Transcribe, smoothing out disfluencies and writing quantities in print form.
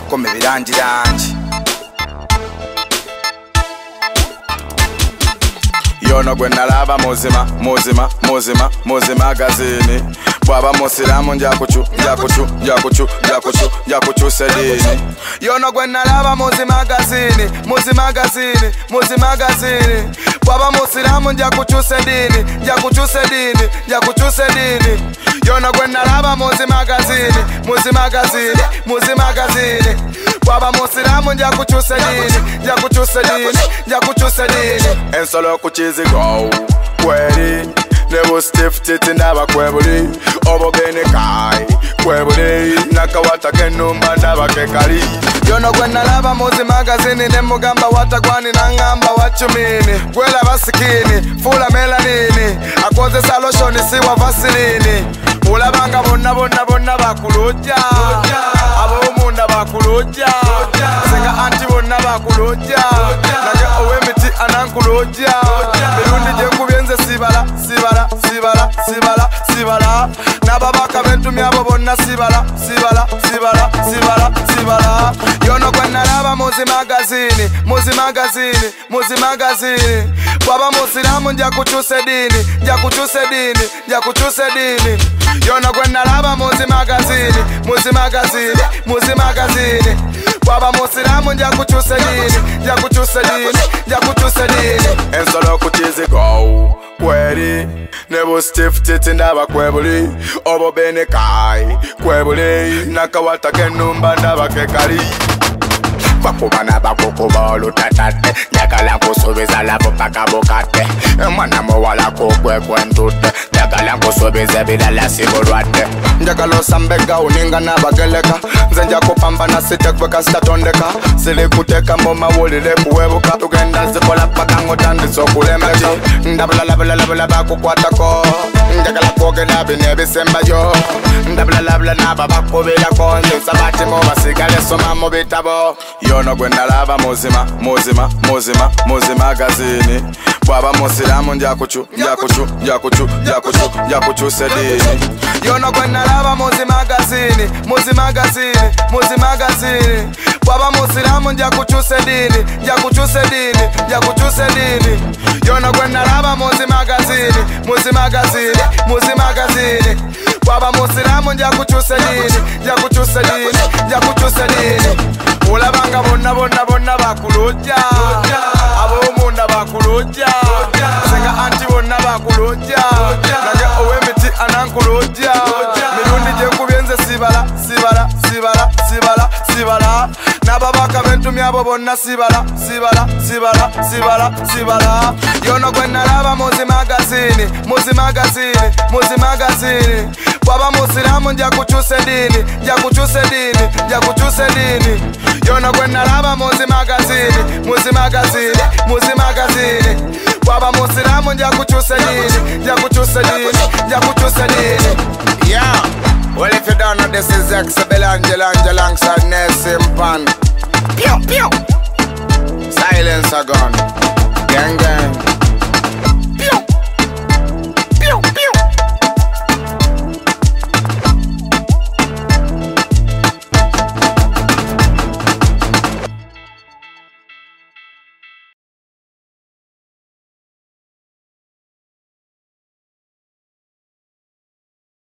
bakome birangirangi yono gwe nalaba muzi magazini bwaba musiramu njakukyusa eddiini yono gwe nalaba muzi magazini bwaba musiramu njakukyusa eddiini yono gwe nalaba muzi magazini bwaba musiramu njakukyusa eddiini ensolo ku kizigo kweri nebo stiff titi ndaba kwebuli obogene kai kwebuli nakawata kenumba ndaba kekali yono gwe nalaba muzi magazini nemugamba watagwani nangamba wachumini gwela basikini fula melanini akozesa loshoni siwa vasilini ulabanga bonna bakulujja abomunda bakulujja senga anti bonna bakulujja nage owemiti anankulujja mirundi gyekubyenze sibala nababaka bentumya abo bonna sibala yono gwe nalaba muzi magazini bwaba musiramu njakukyusa eddiini yono gwe nalaba muzi magazini bwaba musiramu njakukyusa eddiini ensolo ku kizigo kweri nebo stiff titi ndaba kwebuli obobene kai kwebuli nakawata kenumba ndaba kekali bakubana bakukuba olutatate njagala nkusuubiza labo paka bukate mwana muwala kukwekwentutte njagala nkusuubiza ebirala sibulwadde njagala osambega uninga n'abageleka nze nja kupambana sitekbeka sitatondeka siri kuteeka mu mawulire kuwebuka tugenda zikola paka ng'otandisa okulemeka ndabulala bakukwatako njagala kwogera bino ebisembayo ndabulala n'abo bakubirako nze nsaba ati mubasigale soma mu bitabo yono gwe nalaba muzi magazini bwaba musiramu njakukyusa eddiini yono gwe nalaba muzi magazini bwaba musiramu njakukyusa eddiini yono gwe nalaba muzi magazini bwaba musiramu njakukyusa eddiini ulabanga bonna bakulujja abomunda bakulujja senga anti bonna bakulujja nage owemiti anankulujja mirundi gyekubyenze sibala nababaka bentumya abo bonna sibala yono gwe nalaba muzi magazini bwaba musiramu njakukyusa eddiini yono gwe nalaba muzi magazini bwaba musiramu njakukyusa eddiini yeah. Well, if you don't know, this is X-Belangela alongside Nelson Pan. Pew, pew. Silence are gone. Gang, gang.